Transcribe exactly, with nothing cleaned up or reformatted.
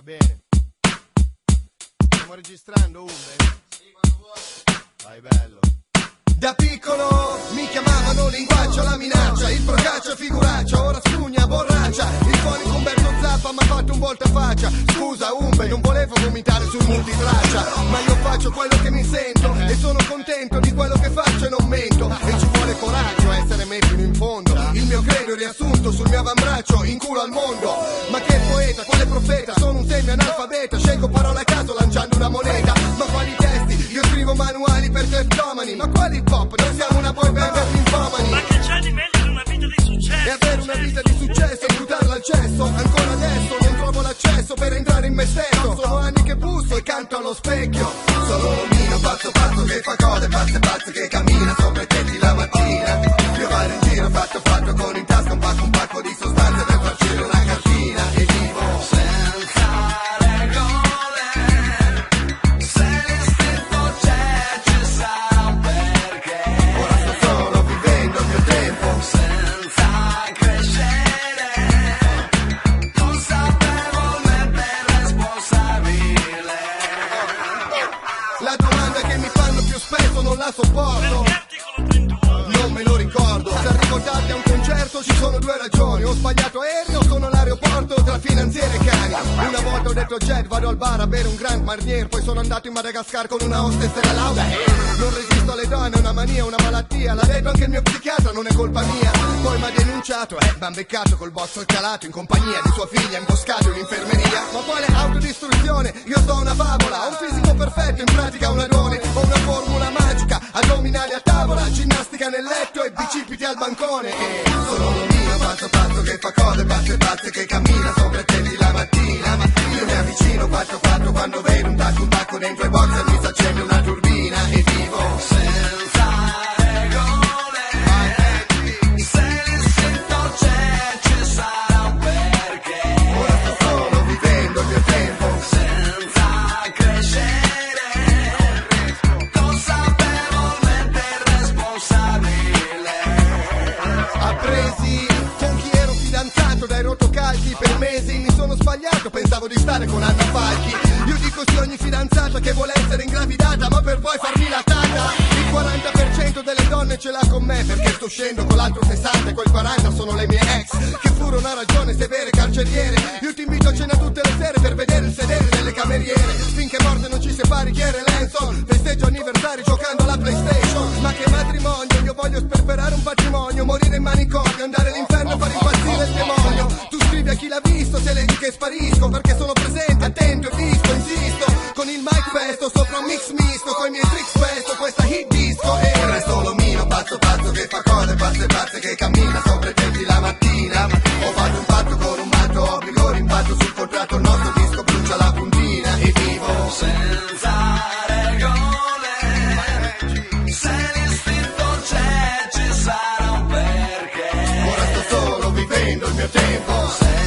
Va bene. Stiamo registrando, Umbe? Sì, quando vuoi. Vai, bello. Da piccolo mi chiamavano linguaccio, la minaccia, il procaccia, figuraccia, ora spugna, borraccia, il fonico Umberto Zappa m'ha fatto un voltafaccia. Scusa Umbe, non volevo vomitare sul multitraccia, ma io faccio quello che mi sento e sono contento di quello che faccio e non mento. E ci vuole coraggio a essere me fino in fondo, il mio credo è riassunto sul mio avambraccio, in culo al mondo. Ma che poeta, quale profeta, sono un semi-analfabeta, scelgo parole a caso lanciando una moneta. Ma quali testi, io scrivo manuali per cleptomani, ma quali pop, noi siamo una boy band per ninfomani. Ma che c'è di meglio di una vita di successo? E avere una vita di successo e buttarla al cesso. Ancora adesso non trovo l'accesso per entrare in me stesso. Sono anni che busso e canto allo specchio. Sono l'omino pazzo pazzo che fa cose pazze pazze, che cammina sopra i tetti la mattina. Io vado in giro fatto fatto con in tasca un pacco un pacco di sostanze per farci una cartina. E vivo senza regole, se l'istinto c'è ci sarà un perché. Ora sto solo vivendo il mio tempo senza crescere, consapevolmente responsabile. La domanda che mi fanno più spesso non la sopporto, non me lo ricordo. Se arrivo tardi a un concerto ci sono due ragioni: ho sbagliato aereo, sono all'aeroporto tra finanziere e cani. Una volta ho detto jet, vado al bar a bere un Grand Marnier, poi sono andato in Madagascar con una hostess della lauda. Non resisto alle donne, è una mania, una malattia, l'ha detto anche il mio psichiatra, non è colpa mia. Poi m'ha denunciato, eh, m'han beccato col bozzo calato in compagnia di sua figlia, imboscato in infermeria. Ma quale autodistruzione? Io sto una favola, ho un fisico perfetto, in pratica un adone, ho una formula magica, addominali a tavola, ginnastica nel letto e bicipiti al bancone. E sono l'omino pazzo pazzo che fa cose pazze pazze, che cammina sopra i tetti la mattina. Ma io mi avvicino quattro quattro quando vedo un tacco un tacco dentro i boxer, mi s'accende una turbina e vivo senza regole. Se l'istinto c'è ci sarà un perché. Ora sto solo vivendo il mio tempo senza crescere, consapevolmente responsabile. Appresi con chi ero fidanzato dai rotocalchi per mesi, mi sono sbagliato, pensavo di stare con Anna Falchi. Io dico sì ogni fidanzata che vuole essere ingravidata, ma per poi farmi la tata. Il quaranta per cento delle donne ce l'ha con me, perché sto scendo con l'altro sessanta e quel quaranta sono le mie ex, che furono a ragione severe carceriere. Io ti invito a cena tutte le sere per vedere il sedere delle cameriere, finché morte non ci separi chi era Lenson. Festeggio anniversari giocando alla PlayStation. Ma che matrimonio, io voglio sperperare un patrimonio, morire in manicomio, andare all'inferno e far impazzire il demonio. Tu scrivi a chi l'ha visto se le dici che sparisco, perché sono presente, attento e visto, insisto. Con il mic pesto sopra un mix misto, coi miei tricks pesto questa hit disco. E il resto l'omino pazzo pazzo che fa cose pazze pazze, che cammina sopra i tetti la mattina. Ho fatto un patto con un matto, obbligo rimpatto sul contratto, il nostro disco brucia la puntina. E vivo senza regole, se l'istinto c'è ci sarà un perché. Ora sto solo vivendo il mio tempo